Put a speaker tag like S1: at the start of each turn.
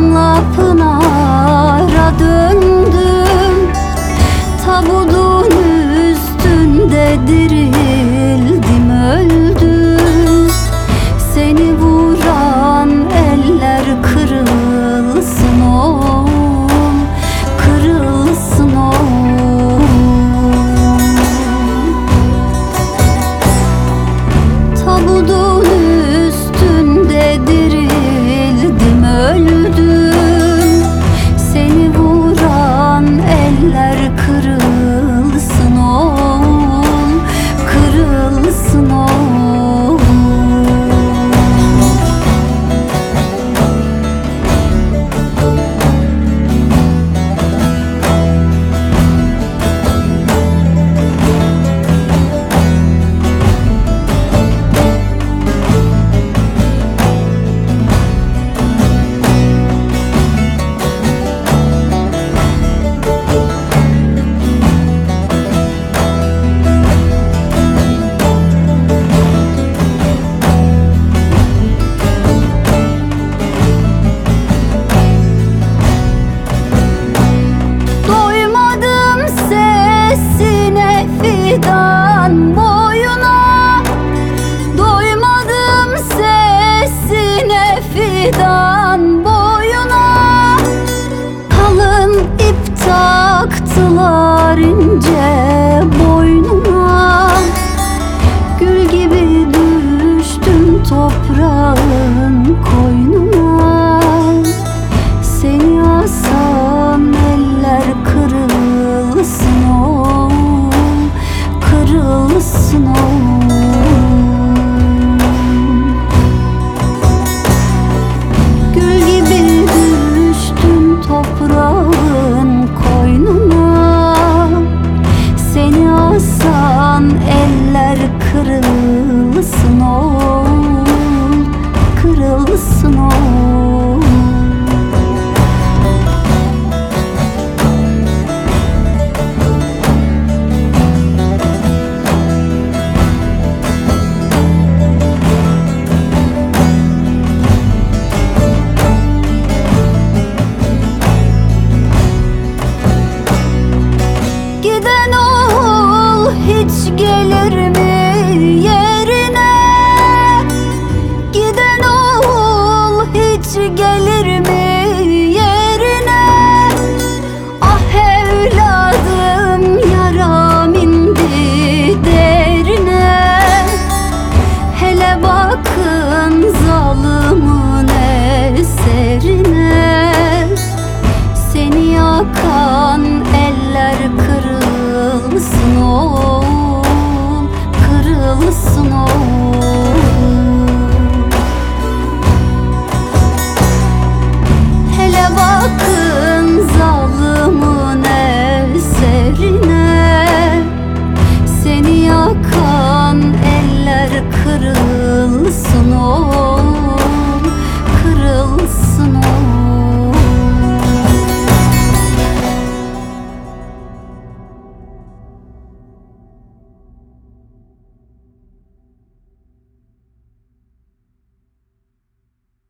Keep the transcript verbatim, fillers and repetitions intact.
S1: kanla pınara döndüm. Tabudun üstünde dirildim, öldüm. Seni vuran eller kırılsın oğul, kırılsın oğul. Tabudun üstünde dirildim, öldüm. Seni vuran eller kırılsın oğul, kırılsın oğul. Fidan boyuna doymadım, sesine fidan boyuna. Kalın ip taktılar ince boynuma. Gül gibi düştüm toprağın koynuna. Seni asan eller kırılsın oğul, kırılsın oğul. Gül gibi düştüm toprağın koynuna. Seni asan eller kırılsın oğul, kırılsın oğul. Giden oğul hiç gelir mi yerine? Giden oğul hiç gelir mi yerine? Ah evladım, yaram indi derine. Hele bakın zalımın eserine. Seni yakan eller kırılsın oğul, kırılsın oğul.